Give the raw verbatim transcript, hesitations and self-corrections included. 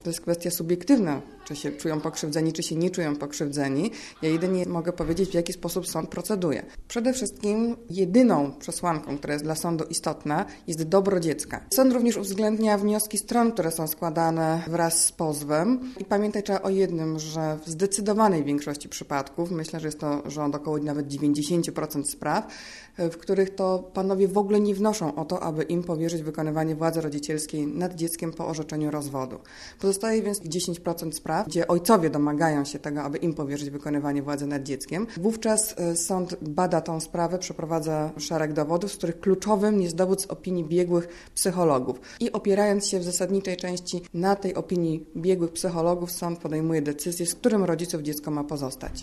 To jest kwestia subiektywna, czy się czują pokrzywdzeni, czy się nie czują pokrzywdzeni. Ja jedynie mogę powiedzieć, w jaki sposób sąd proceduje. Przede wszystkim jedyną przesłanką, która jest dla sądu istotna, jest dobro dziecka. Sąd również uwzględnia wnioski stron, które są składane wraz z pozwem. I pamiętać trzeba o jednym, że w zdecydowanej większości przypadków, myślę, że jest to rząd około nawet dziewięćdziesiąt procent spraw, w których to panowie w ogóle nie wnoszą o to, aby im powierzyć wykonywanie władzy rodzicielskiej nad dzieckiem po orzeczeniu rozwodu. Pozostaje więc dziesięć procent spraw, gdzie ojcowie domagają się tego, aby im powierzyć wykonywanie władzy nad dzieckiem. Wówczas sąd bada tą sprawę, przeprowadza szereg dowodów, z których kluczowym jest dowód z opinii biegłych psychologów. I opierając się w zasadniczej części na tej opinii biegłych psychologów, sąd podejmuje decyzję, z którym rodziców dziecko ma pozostać.